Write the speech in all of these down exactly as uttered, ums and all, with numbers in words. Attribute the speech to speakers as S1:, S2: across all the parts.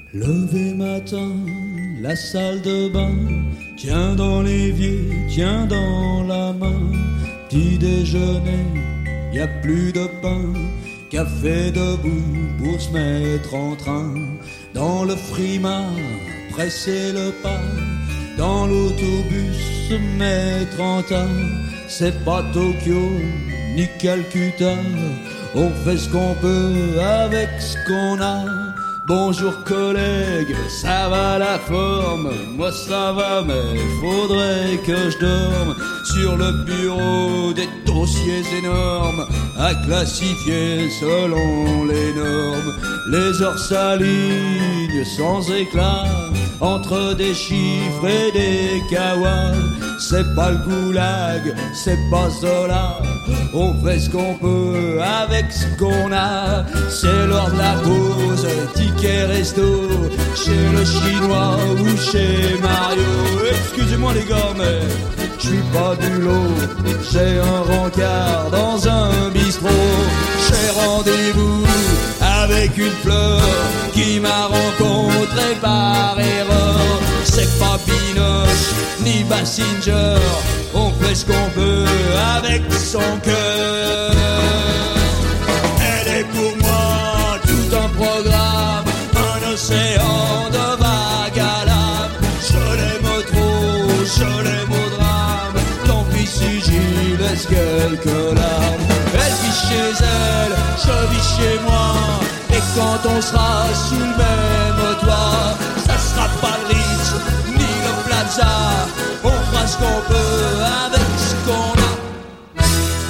S1: Levé matin, la salle de bain, tiens dans l'évier, tiens dans la main. Petit déjeuner, y a plus de pain, café debout pour se mettre en train. Dans le frimard, presser le pas, dans l'autobus se mettre en tas. C'est pas Tokyo ni Calcutta, on fait ce qu'on peut avec ce qu'on a. Bonjour collègue, ça va la forme? Moi ça va mais faudrait que je dorme. Sur le bureau des dossiers énormes à classifier selon les normes. Les heures s'alignent sans éclat entre des chiffres et des kawas. C'est pas le goulag, c'est pas Zola, on fait ce qu'on peut avec ce qu'on a. C'est l'heure de la pause, ticket resto, chez le chinois ou chez Mario. Excusez-moi les gars mais je suis pas du lot, j'ai un rencard dans un bistrot. J'ai rendez-vous avec une fleur qui m'a rencontré par erreur. C'est pas Binoche ni Bassinger, on fait ce qu'on peut avec son cœur. Elle est pour moi tout un programme, un océan de vagues à l'âme. Je l'aime trop, je l'aime au drame, tant pis si j'y laisse quelques larmes. Elle vit chez elle, je vis chez moi, et quand on sera sous le même toit, ça sera pas le Ritz ni le Plaza, on fera ce qu'on peut avec ce qu'on a.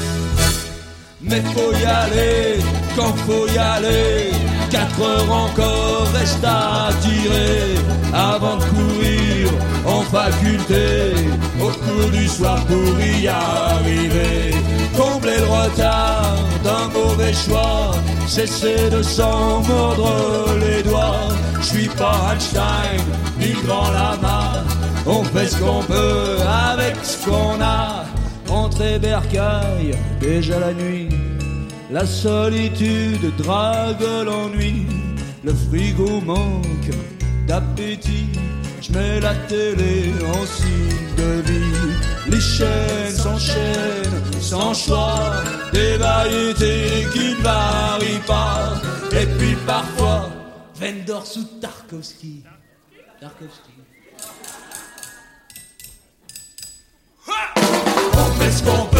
S1: Mais faut y aller quand faut y aller, quatre heures encore restent à tirer avant de courir en faculté au cours du soir pour y arriver. Combler le retard d'un mauvais choix, cesser de s'en mordre les doigts. Je suis pas Einstein ni grand lama, on fait ce qu'on peut avec ce qu'on a. Entrée bercaille, déjà la nuit, la solitude drague l'ennui. Le frigo manque d'appétit, je mets la télé en signe de vie. Les chaînes s'enchaînent sans choix, des variétés qui ne varient pas. Et puis parfois, Vendors sous Tarkovsky. Tarkovsky. On fait ce qu'on peut